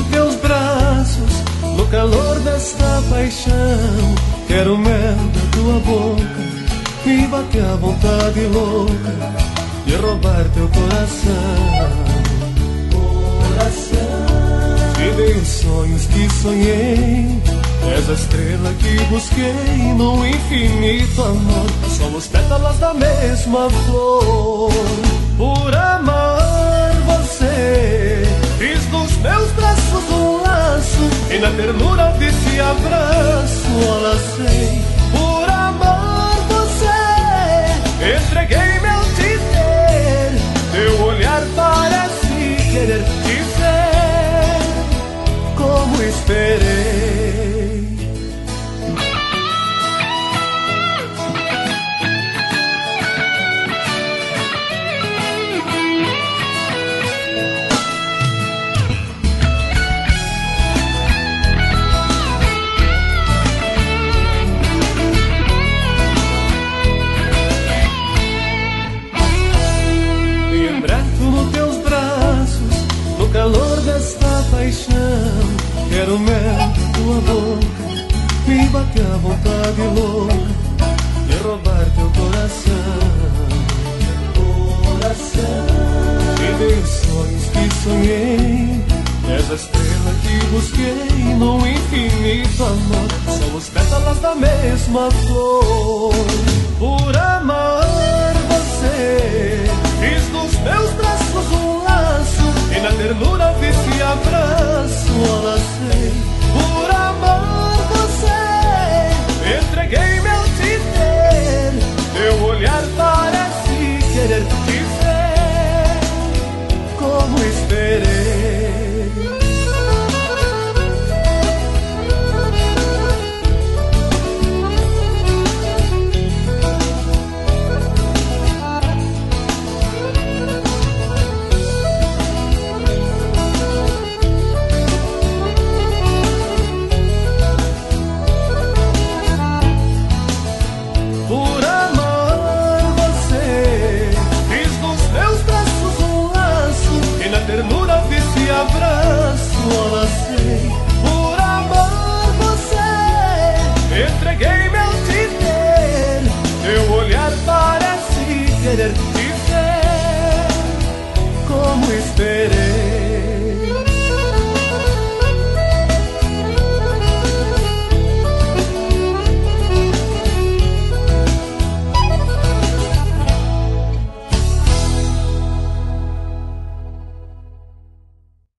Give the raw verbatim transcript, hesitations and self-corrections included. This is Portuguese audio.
nos teus braços, no calor desta paixão. Quero o mel da tua boca, me bate a vontade louca de roubar teu coração. Coração, te dei os sonhos que sonhei, és a estrela que busquei no infinito amor. Somos pétalas da mesma flor. Por amar você, fiz dos meus braços um laço, e na ternura desse abraço o lacei. Por amar você, entreguei-me ao te ter, teu olhar parece querer dizer como esperei. Calor desta paixão, quero o mel da tua boca, me bate a vontade louca de roubar teu coração. Coração, te dei os sonhos que sonhei, és a estrela que busquei no infinito amor. Somos pétalas da mesma flor. Por amar você, fiz dos meus braços um laço, e na ternura desse abraço o lacei.